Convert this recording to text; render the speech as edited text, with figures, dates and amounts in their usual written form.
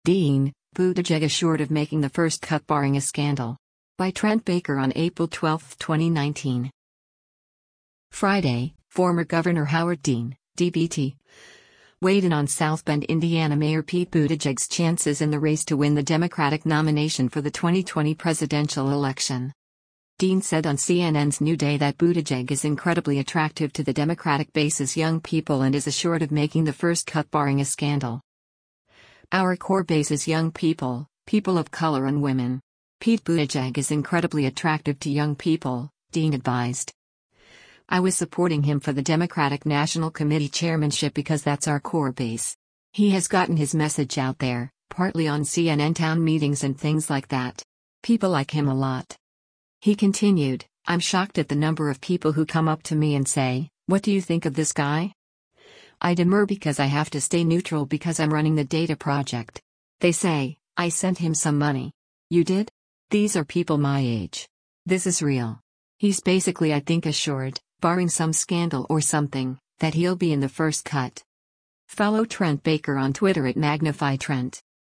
Dean, Buttigieg assured of making the first cut barring a scandal. By Trent Baker on April 12, 2019. Friday, former Governor Howard Dean, DBT, weighed in on South Bend, Indiana Mayor Pete Buttigieg's chances in the race to win the Democratic nomination for the 2020 presidential election. Dean said on CNN's New Day that Buttigieg is incredibly attractive to the Democratic base's young people and is assured of making the first cut barring a scandal. Our core base is young people, people of color and women. Pete Buttigieg is incredibly attractive to young people, Dean advised. I was supporting him for the Democratic National Committee chairmanship because that's our core base. He has gotten his message out there, partly on CNN town meetings and things like that. People like him a lot. He continued, I'm shocked at the number of people who come up to me and say, what do you think of this guy? I demur because I have to stay neutral because I'm running the data project. They say, I sent him some money. You did? These are people my age. This is real. He's basically, I think, assured, barring some scandal or something, that he'll be in the first cut. Follow Trent Baker on Twitter at MagnifyTrent.